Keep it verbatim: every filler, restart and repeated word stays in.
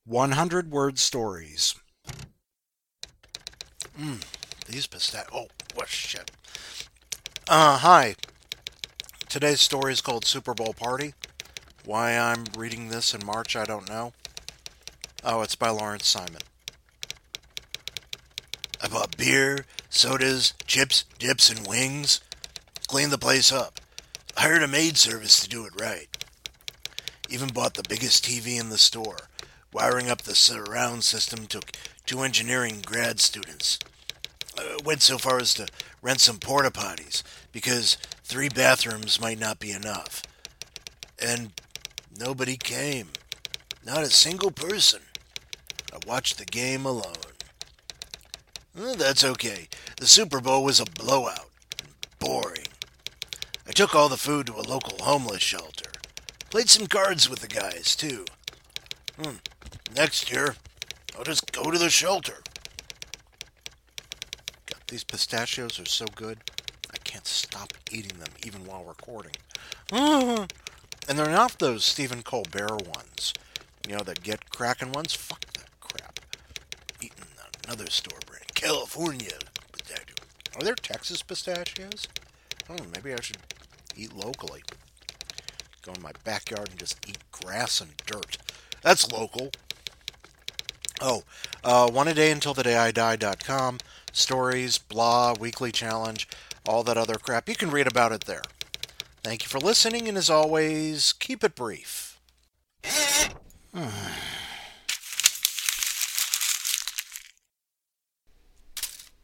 hundred word stories. Mmm, these pistachios. Oh, what shit. Uh, hi. Today's story is called Super Bowl Party. Why I'm reading this in March, I don't know. Oh, it's by Lawrence Simon. I bought beer, sodas, chips, dips, and wings. Cleaned the place up. Hired a maid service to do it right. Even bought the biggest T V in the store. Wiring up the surround system took two engineering grad students. Uh, went so far as to rent some porta potties because three bathrooms might not be enough. And nobody came. Not a single person. I watched the game alone. Well, that's okay. The Super Bowl was a blowout. Boring. I took all the food to a local homeless shelter. Played some cards with the guys, too. Hmm. Next year, I'll just go to the shelter. God, these pistachios are so good, I can't stop eating them even while recording. And they're not those Stephen Colbert ones. You know, the get cracking ones? Fuck that crap. Eating another store brand. California pistachio. Are there Texas pistachios? Oh, maybe I should eat locally. Go in my backyard and just eat grass and dirt. That's local. Oh, uh, one a day until the day I die dot com. Stories, blah, weekly challenge, all that other crap. You can read about it there. Thank you for listening, and as always, keep it brief.